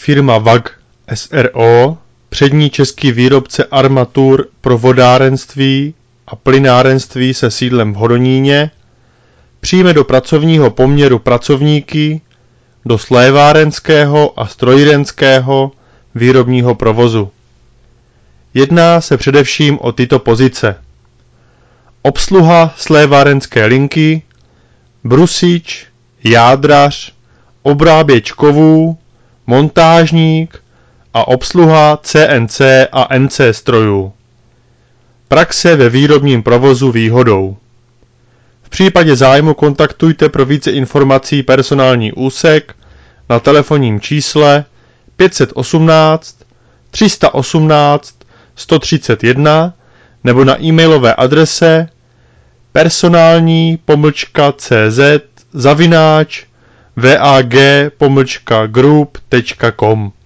Firma VAG s.r.o., přední český výrobce armatur pro vodárenství a plynárenství se sídlem v Hodoníně, přijme do pracovního poměru pracovníky do slévárenského a strojírenského výrobního provozu. Jedná se především o tyto pozice: obsluha slévárenské linky, brusič, jádrař, obráběč kovů, montážník a obsluha CNC a NC strojů. Praxe ve výrobním provozu výhodou. V případě zájmu kontaktujte pro více informací personální úsek na telefonním čísle 518 318 131 nebo na e-mailové adrese personální-cz@vag-group.com.